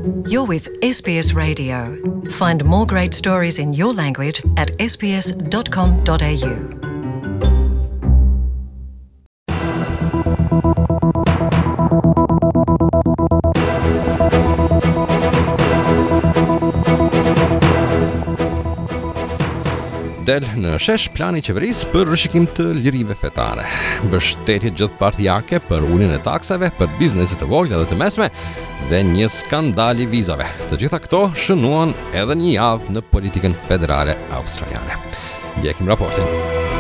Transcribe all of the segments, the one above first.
You're with SBS Radio. Find more great stories in your language at sbs.com.au. Del në shesh plani i qeverisë për rishikim të lirive fetare. Mbështetje gjithëpartijake për uljen e taksave për bizneset e vogla dhe të mesme dhe një skandal i vizave. Të gjitha këto shënuan edhe një javë në politikën federale australiane. Ndjekim raportin.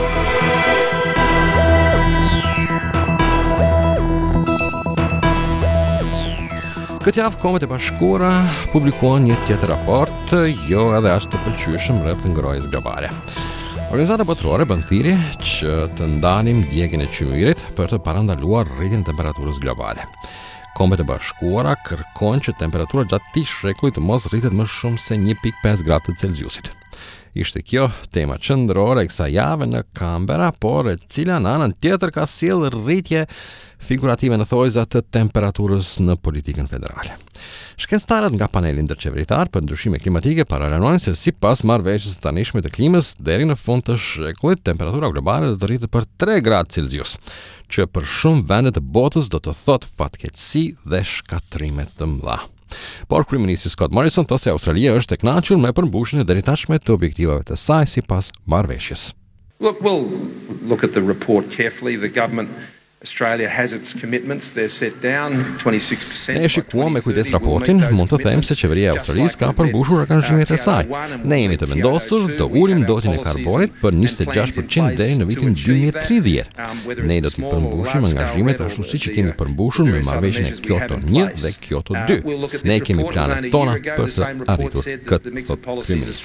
Këtë javë Kombet e Bashkuara publikuan një tjetër raport, jo edhe as të pëlqyeshëm rreth ngrohjes globale. Organizata botërore bën thirrje që të ndalim djegjen e qymyrit për të parandaluar rritjen e temperaturës globale. Kombet e Bashkuara kërkojnë që temperatura gjatë këtij shekulli të mos rritet më shumë se 1.5 gradë Celsiusit. Ishte kjo tema qendrore e kësaj jave në Canberra, por e cila në anën tjetër ka sjellë rritje figurative në thojza të temperaturës në politikën federale. Shkencëtarët nga paneli ndërqeveritar për ndryshime klimatike paralajmërojnë se sipas marrëveshjes së tanishme të klimës, deri në fund të shekullit temperatura globale do të rritet për 3 gradë Celsius, që për shumë vende të botës do të thotë fatkeqësi dhe shkatrime të mëdha. Por kryeministri Scott Morrison thotë se Australia është e kënaqur me përmbushjen e deritashme të objektivave të saj sipas marrëveshjes. Look, we'll look at the report carefully. The government Australia has its commitments. They're set down 26%. Ne shikuam me kujdes raportin, mund të them se qeveria e Australisë ka përmbushur angazhimet e saj. Ne jemi të vendosur të ulim dotjen e karbonit për 26% deri në vitin 2030. Ne do të përmbushim angazhimet ashtu siç i kemi përmbushur me marrëveshjen e Kyoto 1 dhe Kyoto 2. Ne kemi planet tona për të arritur këtë, thotë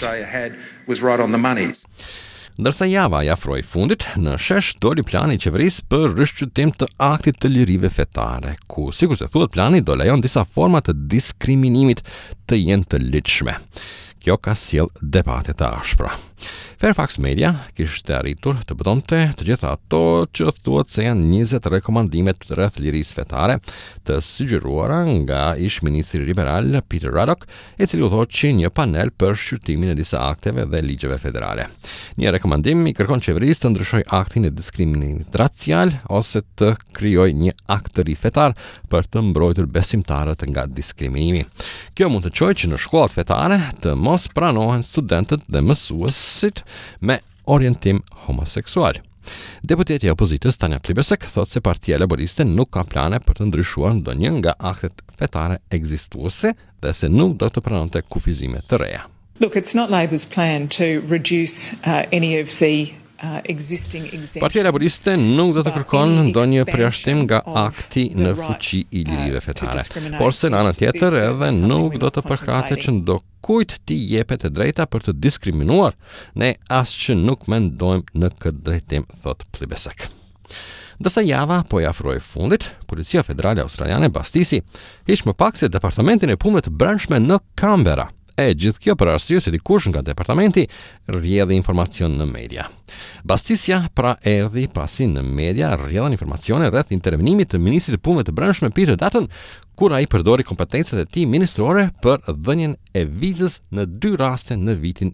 kryeministri. Ndërsa java i afroi fundit, në shesh doli plani i qeverisë për rishqyrtim të aktit të lirive fetare, ku sikur se thuhet plani do lejon disa forma të diskriminimit të jenë të ligjshme. Kjo ka sjell debate të ashpra. Fairfax Media kishte arritur të bëtonte të gjitha ato që thuhet se janë 20 rekomandime rreth lirisë fetare të sugjeruara nga ish-ministri liberal Peter Ruddock, i cili u thotë që një panel për shqyrtimin e disa akteve dhe ligjeve federale. Një rekomandim i kërkon qeverisë të ndryshojë aktin e diskriminimit racial ose të krijojë një akt të ri fetar për të mbrojtur besimtarët nga diskriminimi. Kjo mund të çojë që në shkollat fetare të mos pranohen studentët dhe mësuesit me orientim homoseksual. Deputeti i opozitës Tanja Plibersek thotë se Partia Laboriste nuk ka plane për të ndryshuar ndonjë nga aktet fetare ekzistuese dhe se nuk do të pranonte kufizime të reja. Look, it's not Labor's plan to reduce any of the existing exemptions. Partia Laboriste nuk do të kërkon ndonjë përjashtim nga akti në fuqi i lirive fetare, por se në anën tjetër edhe nuk do të përkrahet që ndokujt t'i jepet e drejta për të diskriminuar. Ne as që nuk mendojmë në këtë drejtim, thot Plibersek. Ndërsa java po i afroi fundit, Policia Federale Australiane bastisi hiç më pak se Departamentin e Punëve të Brendshme në Canberra. E gjithë kjo për arsye se dikush nga departamenti rrjedhi informacion në media. Bastisja pra erdhi pasi në media rrjedhën informacione rreth intervenimit të ministrit të Punëve të Brendshme Peter Dutton, kur ai përdori kompetencat e tij ministrore për dhënien e vizës në 2 raste në vitin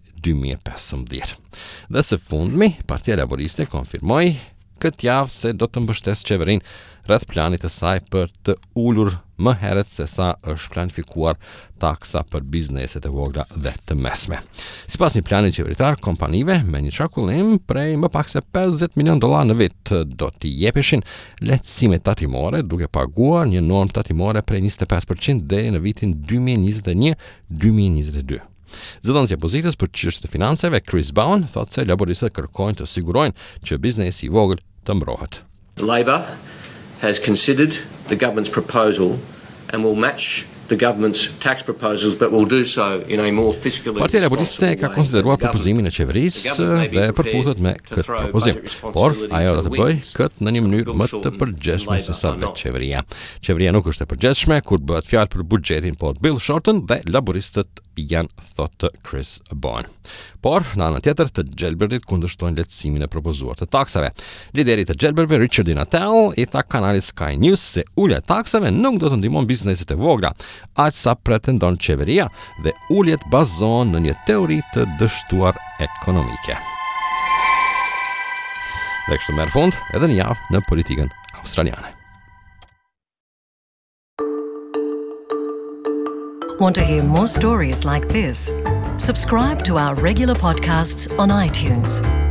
2015. Dhe së fundmi, Partia Laboriste konfirmoi këtë javë se do të mbështesë qeverinë rreth planit të saj për të ulur më herët se sa është planifikuar taksa për bizneset e vogla dhe të mesme. Sipas një plani qeveritar, kompanive me një qarkullim prej më pak se $50 milion në vit do t'i jepeshin lehtësime tatimore, duke paguar një normë tatimore prej 25% deri në vitin 2021-2022. Zëdhënësi i opozitës për çështjet e financave, Chris Bowen, thotë se laboristët kërkojnë të sigurojnë që biznesi i vogël të mbrohet. Labor has considered the government's proposal and will match the government's tax proposals, but will do so in a more fiscally Partia Laboriste ka konsideruar propozimin e qeverisë dhe përputhet me këtë propozim, por ajo do të bëjë këtë në një mënyrë më të përgjithshme se sa vetë qeveria. Qeveria nuk është e përgjithshme kur bëhet fjalë për buxhetin, por Bill Shorten dhe laboristët janë, thotë Chris Bowen. Por, në anën tjetër të gjelbërdit kundërshtojnë lehtësimin e propozuar të taksave. Lideri të gjelbërdve, Richard Natal, i tha kanalit Sky News se ulja e taksave nuk do të ndihmon bizneset e vogla, aq sa pretendon qeveria, dhe uljet bazohen në një teori të dështuar ekonomike. Dhe kështu merr fund edhe një javë në politikën australiane. Want to hear more stories like this? Subscribe to our regular podcasts on iTunes.